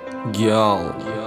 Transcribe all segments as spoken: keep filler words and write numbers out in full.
Гиал.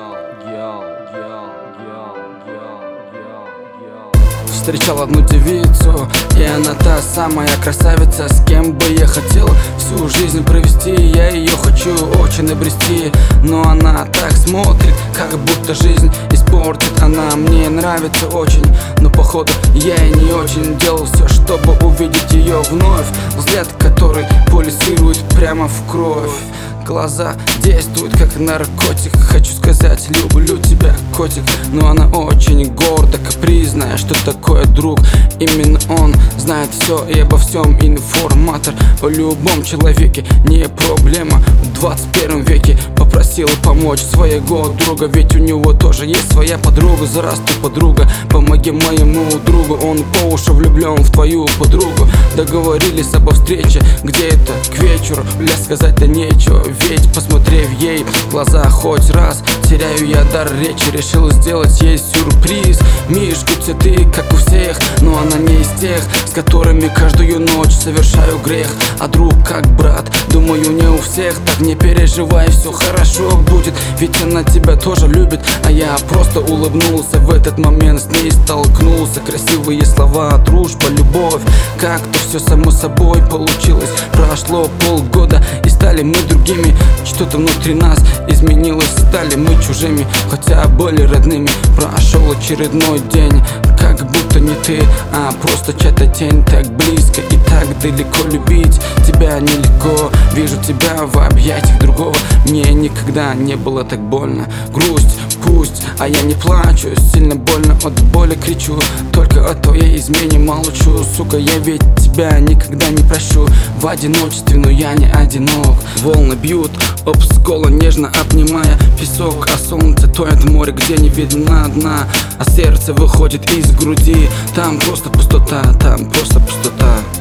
Встречал одну девицу, и она та самая красавица, с кем бы я хотел всю жизнь провести. Я ее хочу очень обрести, но она так смотрит, как будто жизнь испортит. Она мне нравится очень, но походу я и не очень делал все, чтобы увидеть ее вновь. Взгляд, который пульсирует прямо в кровь. Глаза действуют как наркотик. Хочу сказать, люблю тебя, котик. Но она очень гордо, капризная. Что такое друг? Именно он знает все и обо всем. Информатор о любом человеке, не проблема. В двадцать первом веке попросил помочь своего друга, ведь у него тоже есть своя подруга. Здравствуй, подруга, помоги моему другу. Он по уши влюблен в твою подругу. Договорились об встрече где-то к вечеру. Бля, сказать-то нечего, ведь посмотрев ей в глаза хоть раз, теряю я дар речи. Решил сделать ей сюрприз. Мишку цветы, как у всех, но она не из тех, с которыми каждую ночь совершаю грех. А друг как брат, думаю, не у всех. Так не переживай, все хорошо будет, ведь она тебя тоже любит. А я просто улыбнулся, в этот момент с ней столкнулся. Красивые слова, дружба, любовь, как-то все само собой получилось. Прошло полгода, и стали мы другими. Что-то внутри нас изменилось, стали мы чужими, хотя были родными. Прошел очередной день, как будто не ты, а просто чья-то тень. Так близко и так далеко, любить тебя нелегко. Вижу тебя в объятиях другого, мне никогда не было так больно. Грусть пусть, а я не плачу, сильно больно от боли кричу. Только о твоей измене молчу, сука, я ведь тебя никогда не прощу. В одиночестве, но я не одинок. Волны бьют об скола, нежно обнимая песок, а солнце тонет в море, где не видна дна. А сердце выходит из груди, там просто пустота, там просто пустота.